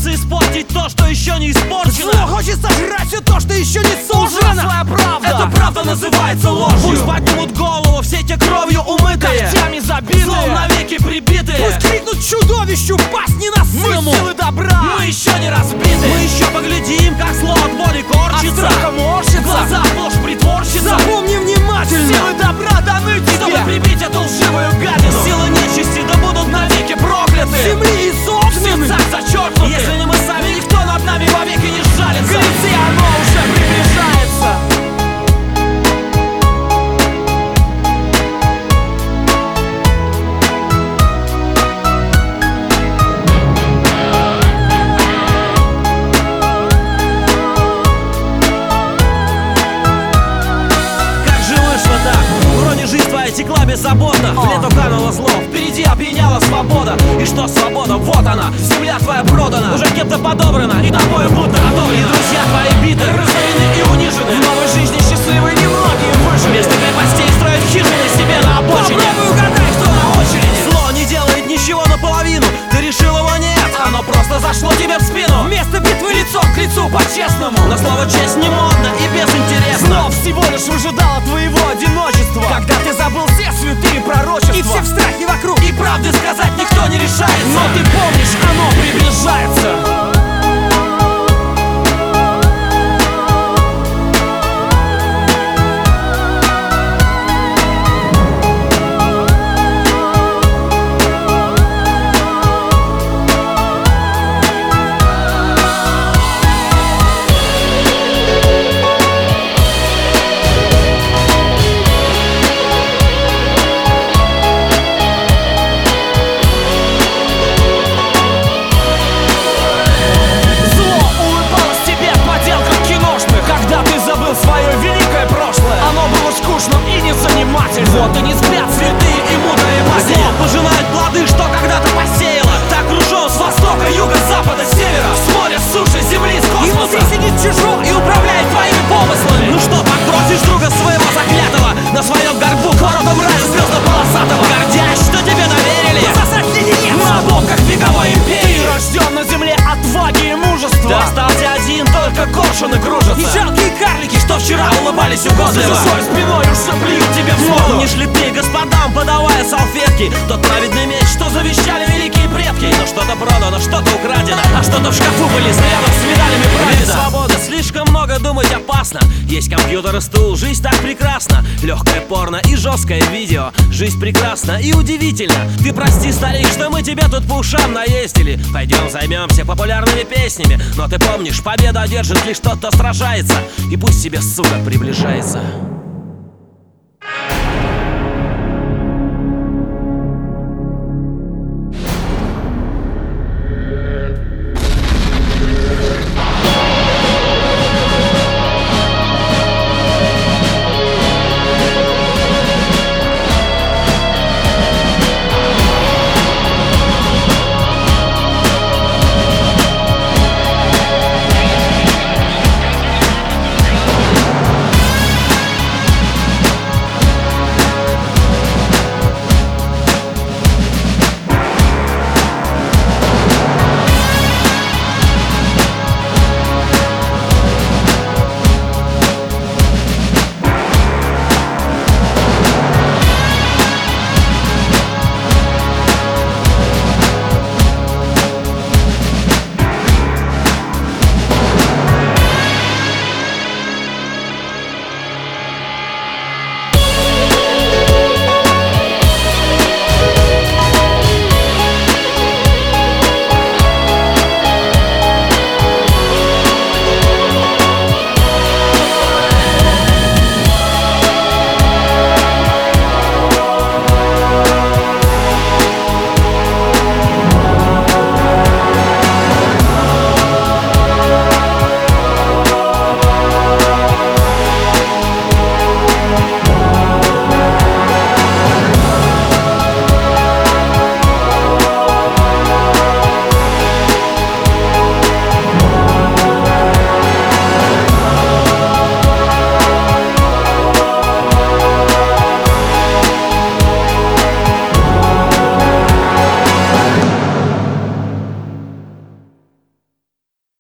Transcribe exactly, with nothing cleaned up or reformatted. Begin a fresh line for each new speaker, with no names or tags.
Хочется испортить то, что еще не испорчено.
Зло хочет сожрать все то, что еще не сожрано.
Ужасная правда.
Эта правда называется ложью.
Пусть поднимут голову все те кровью умытые,
когтями забитые,
злом навеки прибитые.
Пусть крикнут чудовищу, пасть ненасытному.
Мы силы добра,
мы еще не разбиты.
Мы еще поглядим, как зло от боли корчится,
от страха морщится,
глаза ложь притворщица.
Запомни внимательно,
силы добра даны тебе,
чтобы прибить эту лживую гадину.
Силы нечисти да будут навеки прокляты,
земли и
в сердцах зачеркнуты. Если не мы сами, никто над нами вовеки не жалится.
Гляди, оно уже приближается.
Текла беззаботно, в лету кануло зло, впереди опьяняла свобода. И что свобода? Вот она, земля твоя продана, уже кем-то подобрана, и тобой будто одобрена. Друзья твои биты, разорены и унижены, в новой жизни счастливые немногие выжили. Вместо крепостей строят хижины себе на обочине.
Попробуй угадай, кто на очереди.
Зло не делает ничего наполовину, ты решил его нет, оно просто зашло тебе в спину.
Вместо битвы лицом к лицу по-честному,
но слово честь не модно и безинтересно.
Зло всего лишь выжидало твоего одиночества, когда ты забыл все святые пророчества, и все в страхе вокруг,
и правды сказать никто не решается.
Но ты помнишь, оно приближается. Вот и не спят святые и мудрые маги.
Зло пожинает плоды, что когда-то посеяло. Так кружен с востока, юга, запада, севера, с моря, с суши, земли, с космоса.
И внутри сидит чужой
и управляет твоими помыслами. Ну что, подбросишь друга своего заклятого на своем горбу к воротам рая звездно-полосатого, гордясь, что тебе доверили
засать леденец
на обломках вековой империи.
Ты рожден на земле отваги и мужества.
Ты остался один, только коршуны кружатся.
И жалкие карлики,
что вчера улыбались угодливо,
за свой спиной уж заплюют тебе в воду.
Помнишь ли ты, господам, подавая салфетки, тот праведный меч, что завещали великие предки? Но что-то продано, что-то украдено, а что-то в шкафу были рядом с медалями прадеда. Свобода, слишком много думать опасно. Есть компьютер и стул, жизнь так прекрасна. Легкое порно и жесткое видео. Жизнь прекрасна и удивительна. Ты прости, старик, что мы тебя тут по ушам наездили. Пойдем займемся популярными песнями. Но ты помнишь, победу одержит лишь тот, кто сражается. И пусть тебе, сука, приближается.